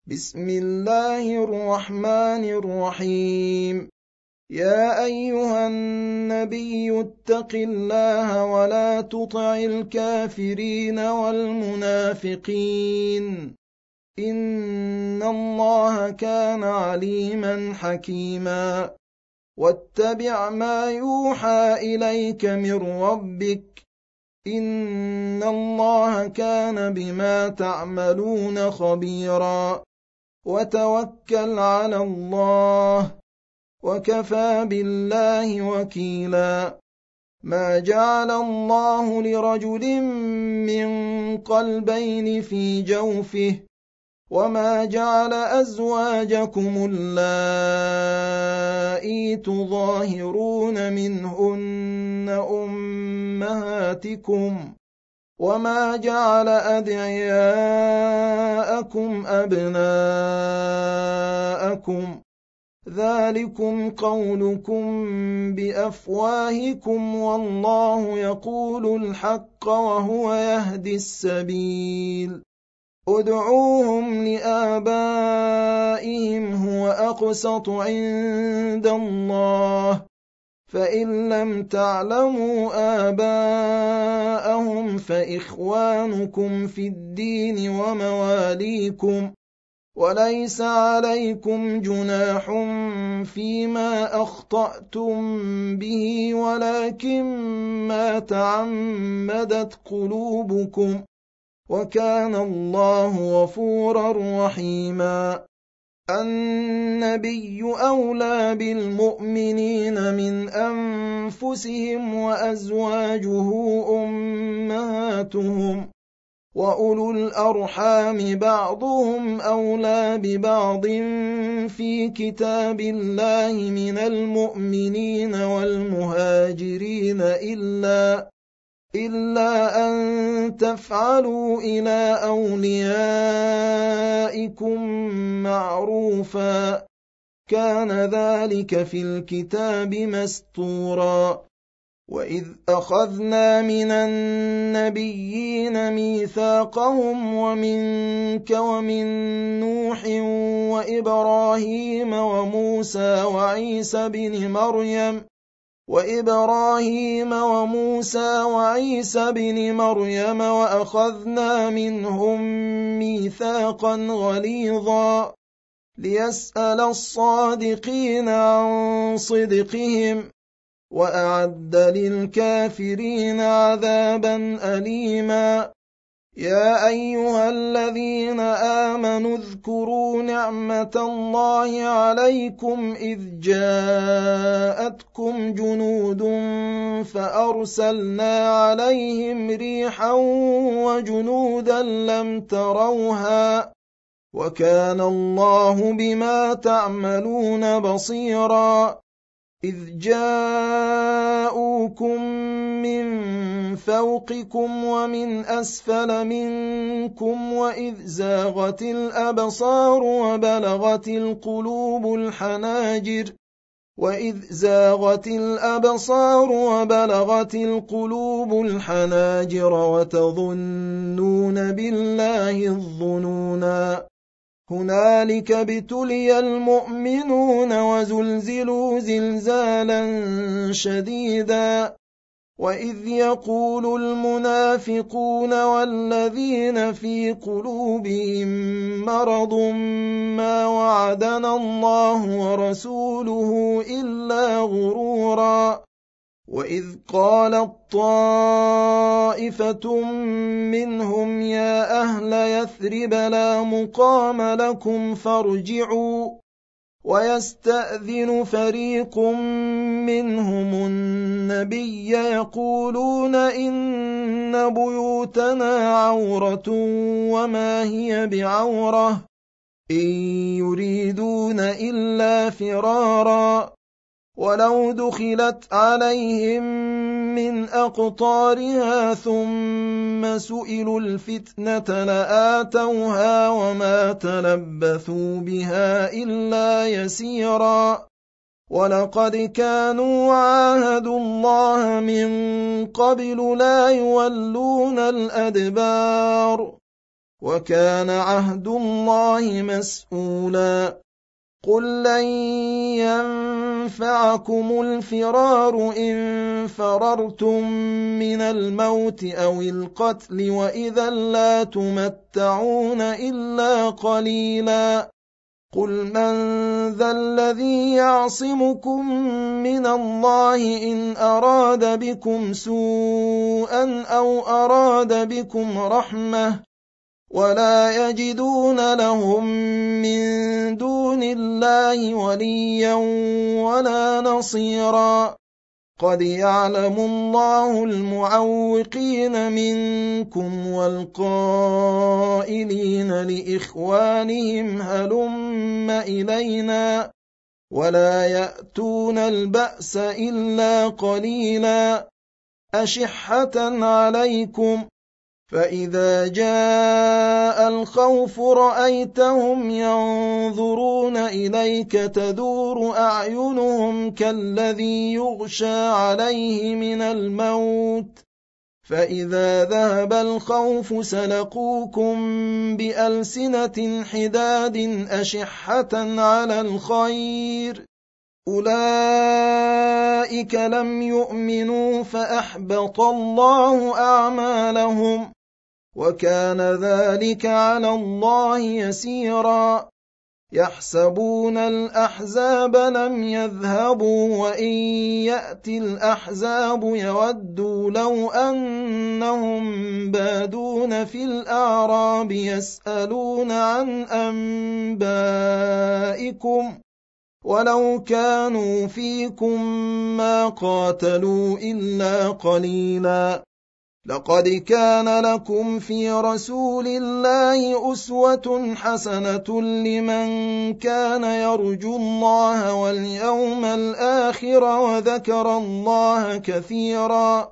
بسم الله الرحمن الرحيم. يا أيها النبي اتق الله ولا تطع الكافرين والمنافقين إن الله كان عليما حكيما. واتبع ما يوحى إليك من ربك إن الله كان بما تعملون خبيرا. وتوكل على الله وكفى بالله وكيلا. ما جعل الله لرجل من قلبين في جوفه وما جعل أزواجكم اللائي تظاهرون منهن أمهاتكم وما جعل أدعياءكم أبناءكم ذلكم قولكم بأفواهكم والله يقول الحق وهو يهدي السبيل. ادعوهم لآبائهم هو أقسط عند الله فإن لم تعلموا آباءهم فإخوانكم في الدين ومواليكم وليس عليكم جناح فيما أخطأتم به ولكن ما تعمدت قلوبكم وكان الله غفورا رحيما. النبي أولى بالمؤمنين من أنفسهم وأزواجه أمهاتهم وأولو الأرحام بعضهم أولى ببعض في كتاب الله من المؤمنين والمهاجرين إلا أن تفعلوا إلى أوليائكم معروفا كان ذلك في الكتاب مسطورا. وإذ أخذنا من النبيين ميثاقهم ومنك ومن نوح وإبراهيم وموسى وعيسى بن مريم وأخذنا منهم ميثاقا غليظا ليسأل الصادقين عن صدقهم وأعد للكافرين عذابا أليما. يا أيها الذين آمنوا اذكروا نعمة الله عليكم إذ جاءتكم جنود فأرسلنا عليهم ريحا وجنودا لم تروها وكان الله بما تعملون بصيرا. إذ جاءوكم من فوقكم ومن أسفل منكم وإذ زاغت الأبصار وبلغت القلوب الحناجر وتظنون بالله الظنونا. هنالك ابتلي المؤمنون وزلزلوا زلزالا شديدا. وإذ يقول المنافقون والذين في قلوبهم مرض ما وعدنا الله ورسوله إلا غرورا. وإذ قالت طائفة منهم يا أهل يثرب لا مقام لكم فارجعوا ويستأذن فريق منهم النبي يقولون إن بيوتنا عورة وما هي بعورة إن يريدون إلا فرارا ولو دخلت عليهم من أقطارها ثم سئلوا الفتنة لآتوها وما تلبثوا بها إلا يسيرا. ولقد كانوا عاهدوا الله من قبل لا يولون الأدبار وكان عهد الله مسؤولا. قل لن ينفعكم الفرار إن فررتم من الموت أو القتل وإذا لا تمتعون إلا قليلا. قل من ذا الذي يعصمكم من الله إن أراد بكم سوءا أو أراد بكم رحمة ولا يجدون لهم من دون الله وليا ولا نصيرا. قد يعلم الله المعوقين منكم والقائلين لإخوانهم هلم إلينا ولا يأتون البأس إلا قليلا أشحة عليكم. فإذا جاء الخوف رأيتهم ينظرون إليك تدور أعينهم كالذي يغشى عليه من الموت فإذا ذهب الخوف سلقوكم بألسنة حداد أشحة على الخير أولئك لم يؤمنوا فأحبط الله أعمالهم وكان ذلك على الله يسيرا. يحسبون الأحزاب لم يذهبوا وإن يأتي الأحزاب يودوا لو أنهم بادون في الأعراب يسألون عن أنبائكم ولو كانوا فيكم ما قاتلوا إلا قليلا. لقد كان لكم في رسول الله أسوة حسنة لمن كان يرجو الله واليوم الآخر وذكر الله كثيرا.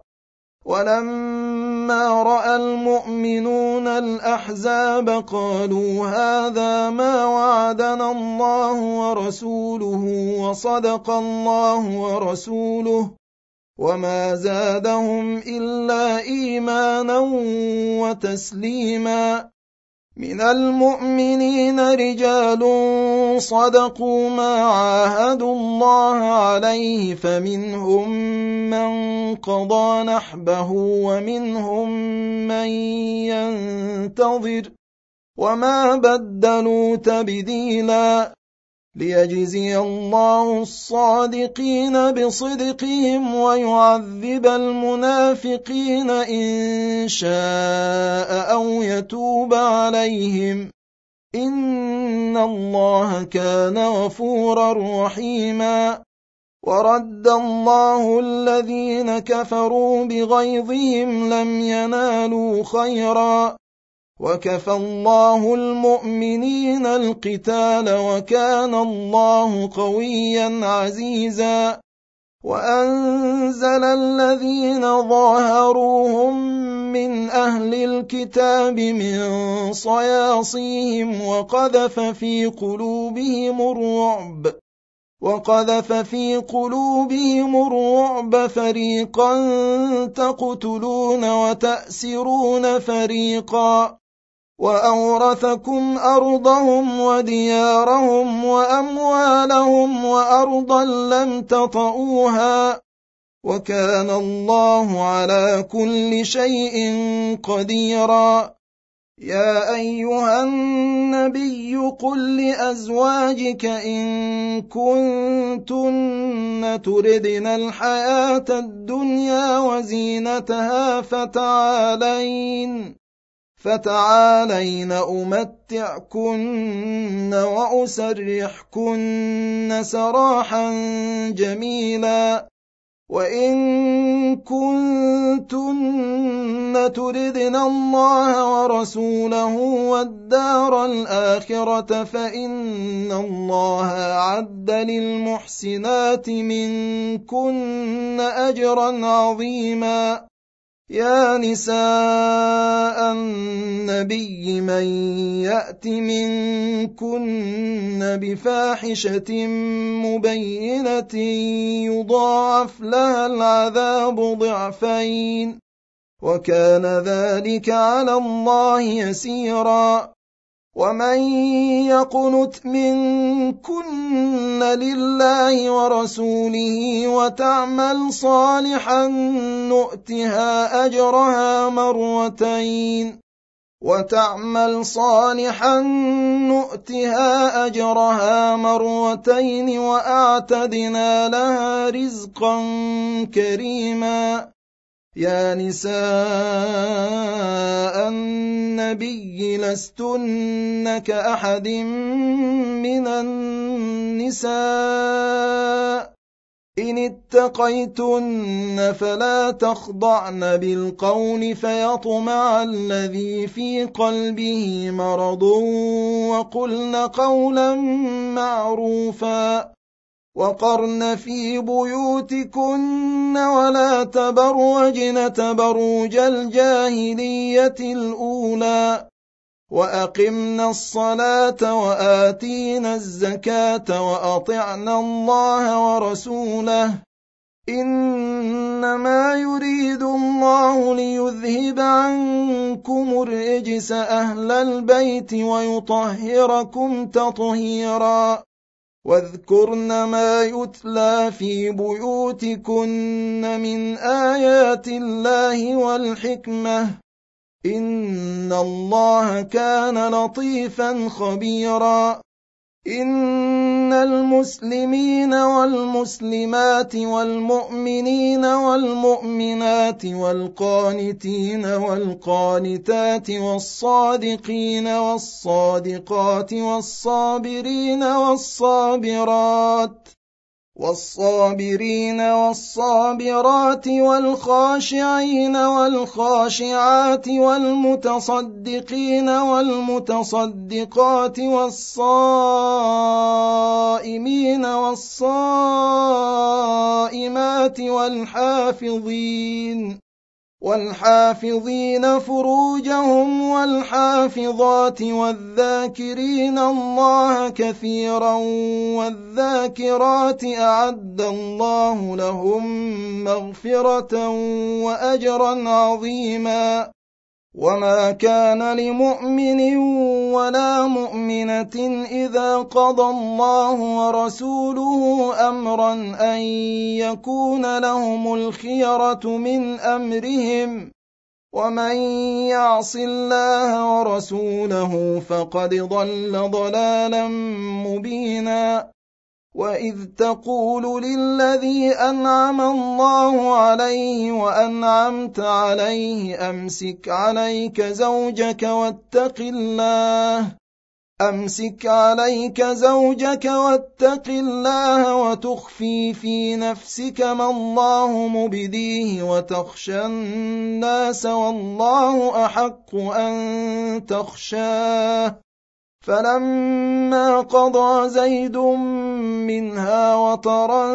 ولما رأى المؤمنون الأحزاب قالوا هذا ما وعدنا الله ورسوله وصدق الله ورسوله وما زادهم إلا إيمانا وتسليما. من المؤمنين رجال صدقوا ما عاهدوا الله عليه فمنهم من قضى نحبه ومنهم من ينتظر وما بدلوا تبديلا. ليجزي الله الصادقين بصدقهم ويعذب المنافقين إن شاء أو يتوب عليهم إن الله كان غفورا رحيما. ورد الله الذين كفروا بغيظهم لم ينالوا خيرا وكفى الله المؤمنين القتال وكان الله قويا عزيزا. وأنزل الذين ظاهروهم من أهل الكتاب من صياصيهم وقذف في قلوبهم الرعب فريقا تقتلون وتأسرون فريقا وأورثكم أرضهم وديارهم وأموالهم وأرضا لم تطئوها وكان الله على كل شيء قديرا. يا أيها النبي قل لأزواجك إن كنتن تردن الحياة الدنيا وزينتها فتعالين أمتعكن وأسرحكن سراحا جميلا. وإن كنتن تردن الله ورسوله والدار الآخرة فإن الله أعد للمحسنات منكن أجرا عظيما. يا نساء النبي من يأت منكن بفاحشة مبينة يضاعف لها العذاب ضعفين وكان ذلك على الله يسيرا. ومن يقنت منكن لله ورسوله وتعمل صالحا نؤتها أجرها مرتين وأعتدنا لها رزقا كريما. يا نساء النبي لستن كأحد من النساء إن اتقيتن فلا تخضعن بالقول فيطمع الذي في قلبه مرض وقلن قولا معروفا. وقرن في بيوتكن ولا تبرجن تبرج الجاهلية الأولى وأقمنا الصلاة وآتينا الزكاة وأطعنا الله ورسوله إنما يريد الله ليذهب عنكم الرجس أهل البيت ويطهركم تطهيرا. واذكرن ما يتلى في بيوتكن من آيات الله والحكمة إن الله كان لطيفا خبيرا. إن المسلمين والمسلمات والمؤمنين والمؤمنات والقانتين والقانتات والصادقين والصادقات والصابرين والصابرات والخاشعين والخاشعات والمتصدقين والمتصدقات والصائمين والصائمات والحافظين فروجهم والحافظات والذاكرين الله كثيرا والذاكرات أعد الله لهم مغفرة وأجرا عظيما. وما كان لمؤمن ولا مؤمنة إذا قضى الله ورسوله أمرا أن يكون لهم الخيرة من أمرهم ومن يعص الله ورسوله فقد ضل ضلالا مبينا. وإذ تقول للذي أنعم الله عليه وأنعمت عليه أمسك عليك زوجك واتق الله وتخفي في نفسك ما الله مبديه وتخشى الناس والله أحق أن تخشاه. فلما قضى زيد منها وطرا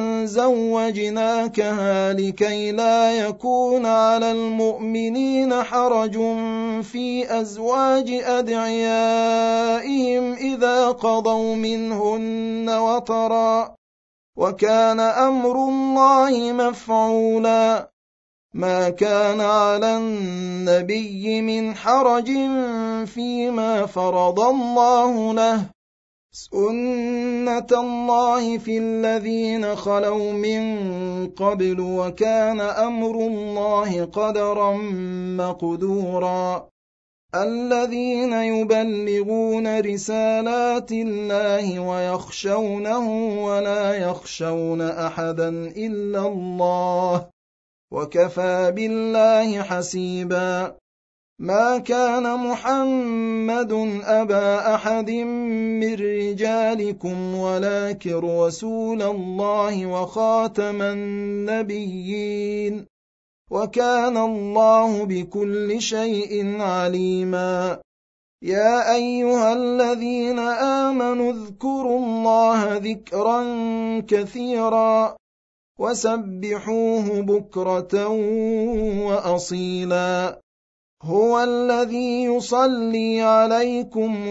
زوجناكها لكي لا يكون على المؤمنين حرج في أزواج أدعيائهم إذا قضوا منهن وطرا وكان أمر الله مفعولا. ما كان على النبي من حرج فيما فرض الله له سنة الله في الذين خلوا من قبل وكان أمر الله قدرا مقدورا. الذين يبلغون رسالات الله ويخشونه ولا يخشون أحدا إلا الله وكفى بالله حسيبا. ما كان محمد أبا أحد من رجالكم ولكن رسول الله وخاتم النبيين وكان الله بكل شيء عليما. يا أيها الذين آمنوا اذكروا الله ذكرا كثيرا وسبحوه بكرة وأصيلا. هو الذي يصلي عليكم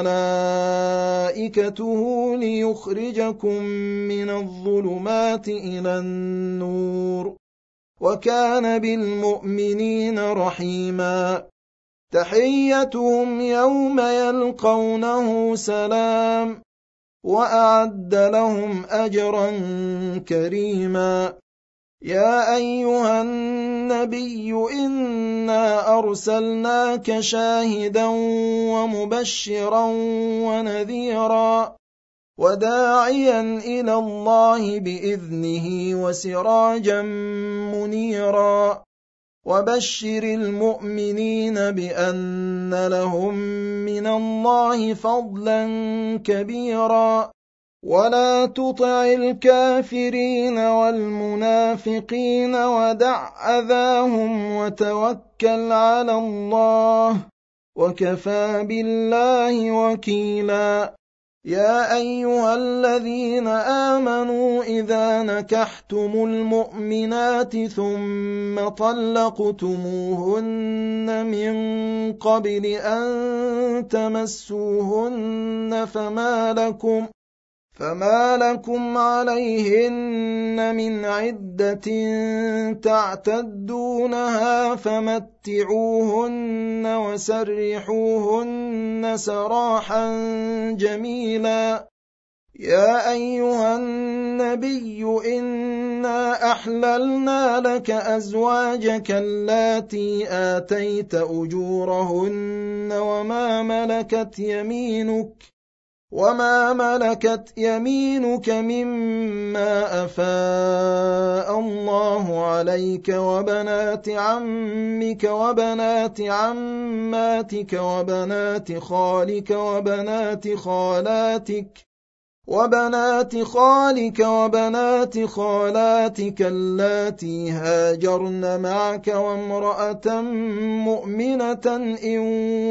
وملائكته ليخرجكم من الظلمات إلى النور وكان بالمؤمنين رحيما. تحيتهم يوم يلقونه سلام، وأعد لهم أجرا كريما. يا أيها النبي إنا أرسلناك شاهدا ومبشرا ونذيرا وداعيا إلى الله بإذنه وسراجا منيرا. وبشر المؤمنين بأن لهم من الله فضلا كبيرا. ولا تطع الكافرين والمنافقين ودع أذاهم وتوكل على الله، وكفى بالله وكيلا. يا أيها الذين آمنوا إذا نكحتم المؤمنات ثم طلقتموهن من قبل أن تمسوهن فما لكم عليهن من عدة تعتدونها فمتعوهن وسرحوهن سراحا جميلا. يا أيها النبي إنا أحللنا لك أزواجك اللاتي آتيت أجورهن وما ملكت يمينك مما أفاء الله عليك، وبنات عمك وبنات عماتك وبنات خالك وبنات خالاتك اللاتي هاجرن معك، وامرأة مؤمنة إن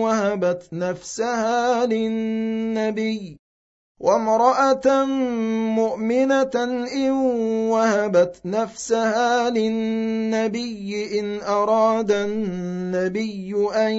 وهبت نفسها للنبي إن أراد النبي أن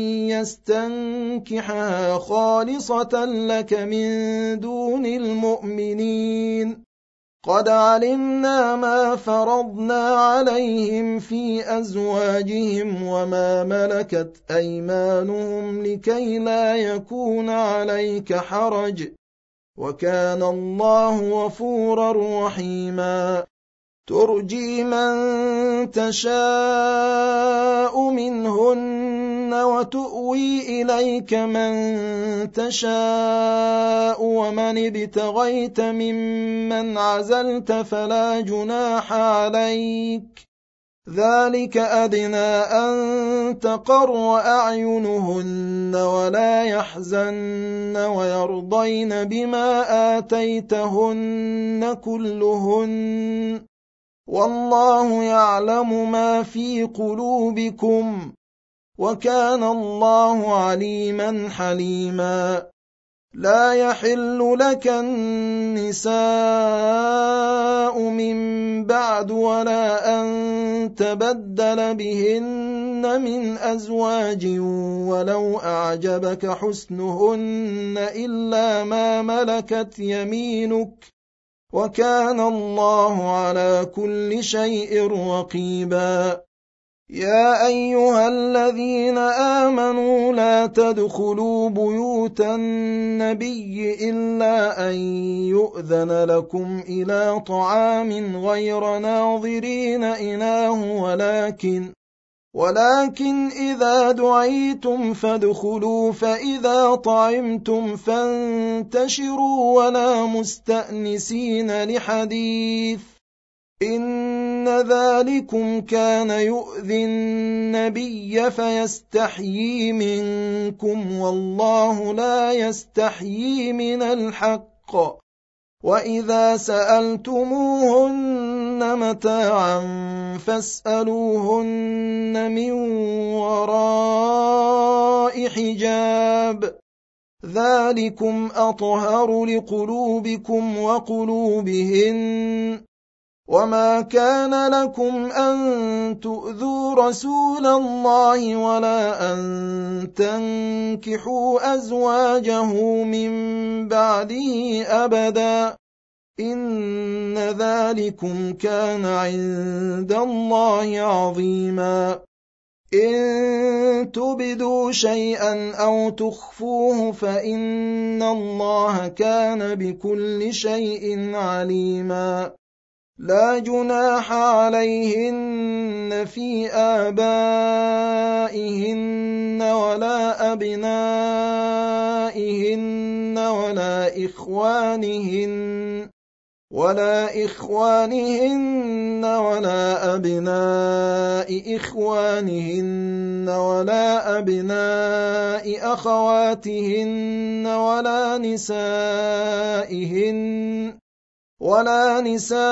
يستنكحها خالصة لك من دون المؤمنين. قد علمنا ما فرضنا عليهم في أزواجهم وما ملكت أيمانهم لكي لا يكون عليك حرج، وكان الله غفورا رحيما. ترجي من تشاء منهن وتؤوي إليك من تشاء، ومن ابتغيت ممن عزلت فلا جناح عليك، ذلك أدنى أن تقر أعينهن ولا يحزن ويرضين بما آتيتهن كلهن، والله يعلم ما في قلوبكم، وكان الله عليما حليما. لا يحل لك النساء من بعد ولا أن تبدل بهن من أزواج ولو أعجبك حسنهن إلا ما ملكت يمينك، وكان الله على كل شيء رقيبا. يا أيها الذين آمنوا لا تدخلوا بيوت النبي إلا أن يؤذن لكم إلى طعام غير ناظرين إناه، ولكن إذا دعيتم فادخلوا، فإذا طعمتم فانتشروا ولا مستأنسين لحديث، إن ذلكم كان يؤذي النبي فيستحيي منكم، والله لا يستحيي من الحق. وإذا سألتموهن متاعا فاسألوهن من وراء حجاب، ذلكم أطهر لقلوبكم وقلوبهن. وما كان لكم أن تؤذوا رسول الله ولا أن تنكحوا أزواجه من بعده أبدا، إن ذلكم كان عند الله عظيما إن تبدوا شيئا أو تخفوه فإن الله كان بكل شيء عليما لا جناح عليهن في آبائهن ولا أبنائهن ولا إخوانهن ولا أبناء إخوانهن ولا أبناء أخواتهن ولا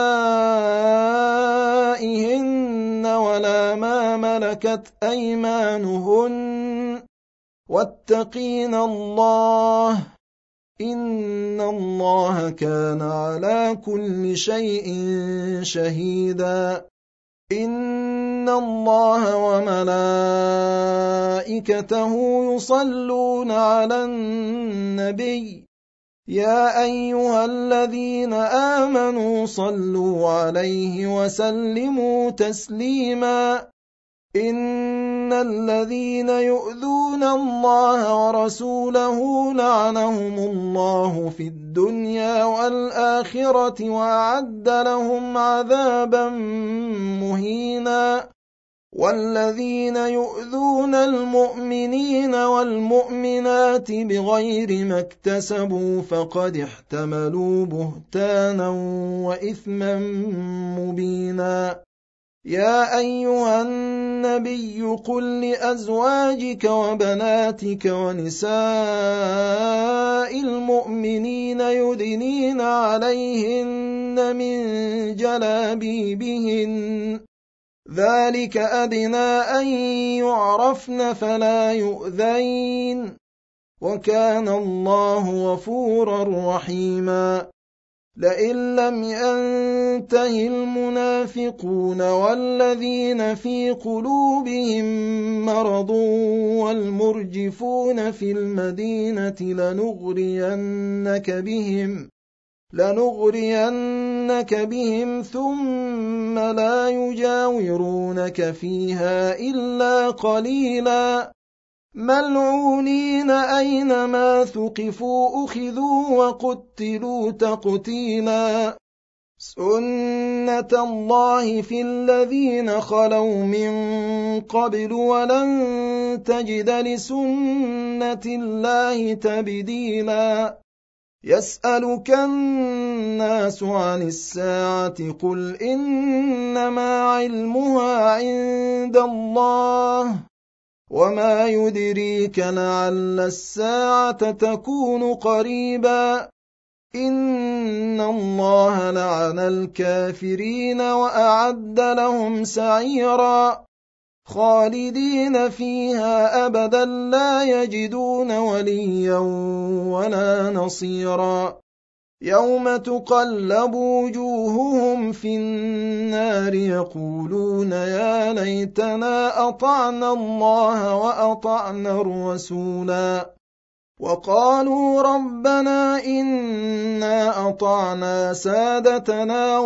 نسائهن ولا ما ملكت أيمانهن واتقين الله إن الله كان على كل شيء شهيدا إن الله وملائكته يصلون على النبي يا أيها الذين آمنوا صلوا عليه وسلموا تسليما إن الذين يؤذون الله ورسوله لعنهم الله في الدنيا والآخرة وأعد لهم عذابا مهينا والذين يؤذون المؤمنين والمؤمنات بغير ما اكتسبوا فقد احتملوا بهتانا وإثما مبينا يا أيها النبي قل لأزواجك وبناتك ونساء المؤمنين يدنين عليهن من جلابيبهن ذلك أدنى أن يعرفن فلا يؤذين وكان الله غفورا رحيما لئن لم ينته المنافقون والذين في قلوبهم مرض والمرجفون في المدينة لنغرينك بهم ثم لا يجاورونك فيها إلا قليلا ملعونين أينما ثقفوا أخذوا وقتلوا تقتيلا سنة الله في الذين خلوا من قبل ولن تجد لسنة الله تبديلا يسألك الناس عن الساعة قل إنما علمها عند الله وما يدريك لعل الساعة تكون قريبا إن الله لعن الكافرين وأعد لهم سعيرا خالدين فيها أبدا لا يجدون وليا ولا نصيرا يوم تقلب وجوههم في النار يقولون يا ليتنا أطعنا الله وأطعنا الرسولا وقالوا ربنا إنا أطعنا سادتنا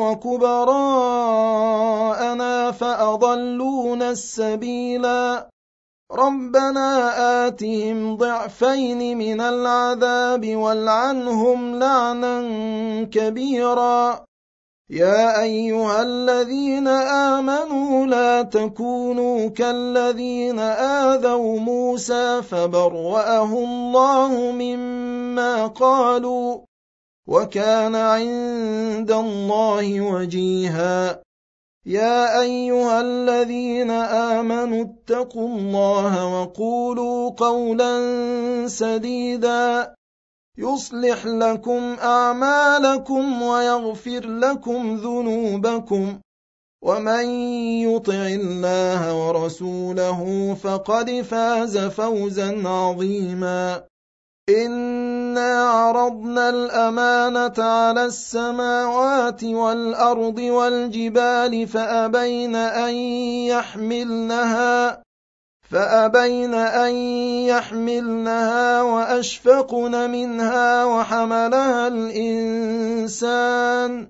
وكبراءنا فأضلونا السبيلا ربنا آتهم ضعفين من العذاب والعنهم لعنا كبيرا يا أيها الذين آمنوا لا تكونوا كالذين آذوا موسى فبرأه الله مما قالوا وكان عند الله وجيها يا أيها الذين آمنوا اتقوا الله وقولوا قولا سديدا يصلح لكم أعمالكم ويغفر لكم ذنوبكم ومن يطع الله ورسوله فقد فاز فوزا عظيما إنا عرضنا الأمانة على السماوات والأرض والجبال فأبين أن فأبين أن يحملنها وأشفقن منها وحملها الإنسان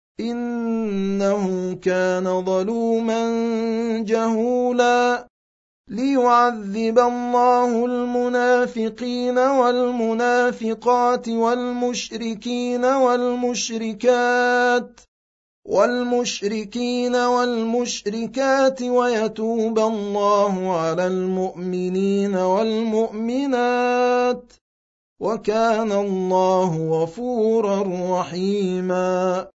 إنه كان ظلوما جهولا ليعذب الله المنافقين والمنافقات والمشركين والمشركات ويتوب الله على المؤمنين والمؤمنات وكان الله غفورا رحيما